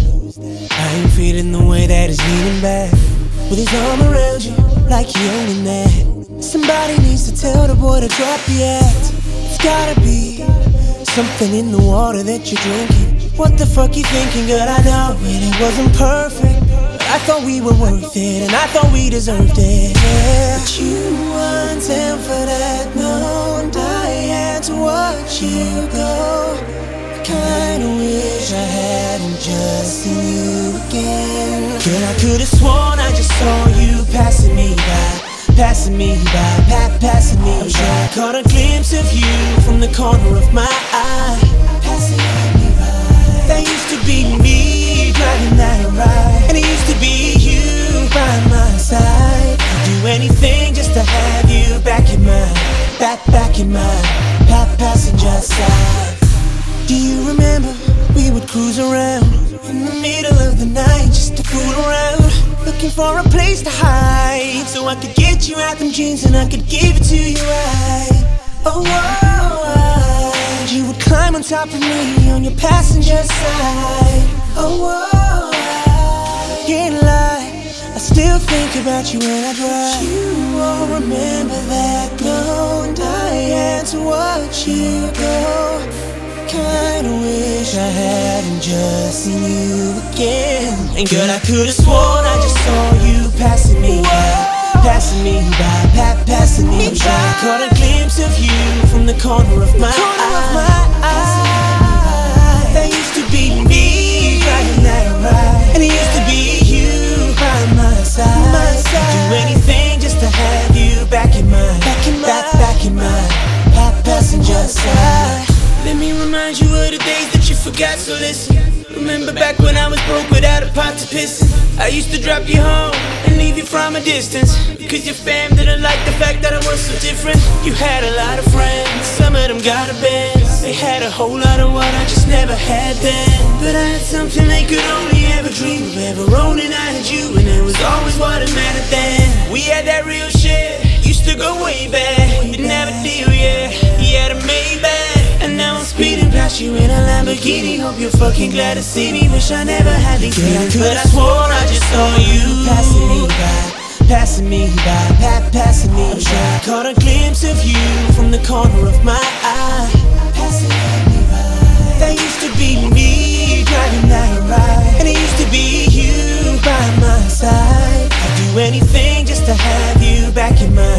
I ain't feeling the way that he's leaning back with his arm around you like he owning that. Somebody needs to tell the boy to drop the act. It's gotta be something in the water that you're drinking. What the fuck you thinking, girl? I know it wasn't perfect, but I thought we were worth it, and I thought we deserved it. Yeah. But you weren't in for that, no, and I had to watch you go. I kinda wish I hadn't just seen you again. Girl, I could've sworn I just saw you passing me by, passing me by, passing me by. I caught a glimpse of you from the corner of my eye, passing me by. That used to be me driving that ride, and it used to be you by my side. I'd do anything just to have you back in my, back in my passenger side. Do you remember we would cruise around in the middle of the night just to fool around, looking for a place to hide so I could get you out them jeans and I could give it to you right. Oh, you would climb on top of me on your passenger side. Oh, can't lie, I still think about you when I drive. You won't remember that, no, and I had to watch you go. Kinda wish I hadn't just seen you again. And girl, I could've sworn I just saw you passing me by, passing me by, passing me by. I caught a glimpse of you from the corner of my eye. That used to be me driving that ride, and it used to be you by my side. I'd do anything just to have you back in my, back in my passenger side. Let me remind you of the days that you forgot, so listen. Remember back when I was broke without a pot to piss in? I used to drop you home and leave you from a distance, cause your fam didn't like the fact that I was so different. You had a lot of friends, some of them got a Benz. They had a whole lot of what I just never had then. But I had something they could only ever dream of ever owning. I had you, and it was always what it mattered then. We had that real shit, used to go way back. Didn't have a deal, yeah, he had a Maybach. And now I'm speeding past you in a Lamborghini. Hope you're fucking glad to see me. Wish I never had these feelings, but I swore I just saw you passing me by, passing me by, passing me by. I caught a glimpse of you from the corner of my eye, passing me by. That used to be me driving that ride, and it used to be you by my side. I'd do anything just to have you back in my,